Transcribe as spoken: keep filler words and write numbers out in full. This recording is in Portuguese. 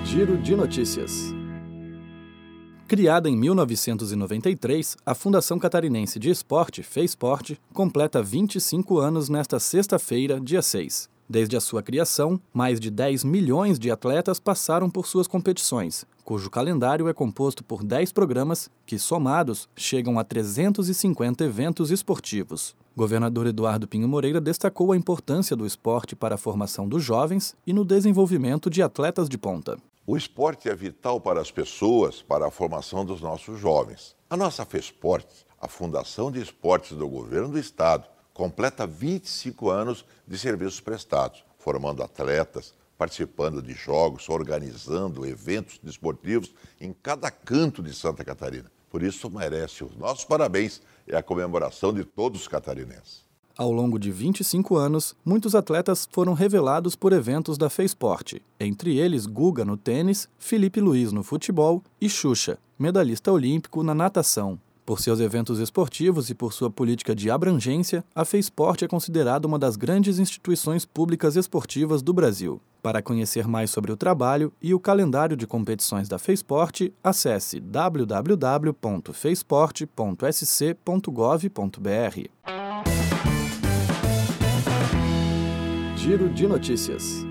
Giro de Notícias. Criada em mil novecentos e noventa e três, a Fundação Catarinense de Esporte, FEIsporte, completa vinte e cinco anos nesta sexta-feira, dia seis. Desde a sua criação, mais de dez milhões de atletas passaram por suas competições, cujo calendário é composto por dez programas que, somados, chegam a trezentos e cinquenta eventos esportivos. Governador Eduardo Pinho Moreira destacou a importância do esporte para a formação dos jovens e no desenvolvimento de atletas de ponta. O esporte é vital para as pessoas, para a formação dos nossos jovens. A nossa FEIsporte, a Fundação de Esportes do Governo do Estado, completa vinte e cinco anos de serviços prestados, formando atletas, participando de jogos, organizando eventos desportivos em cada canto de Santa Catarina. Por isso merece os nossos parabéns e a comemoração de todos os catarinenses. Ao longo de vinte e cinco anos, muitos atletas foram revelados por eventos da FEIsporte, entre eles Guga no tênis, Felipe Luiz no futebol e Xuxa, medalhista olímpico na natação. Por seus eventos esportivos e por sua política de abrangência, a FEIsporte é considerada uma das grandes instituições públicas esportivas do Brasil. Para conhecer mais sobre o trabalho e o calendário de competições da FEIsporte, acesse w w w ponto feisporte ponto s c ponto gov ponto b r. Giro de Notícias.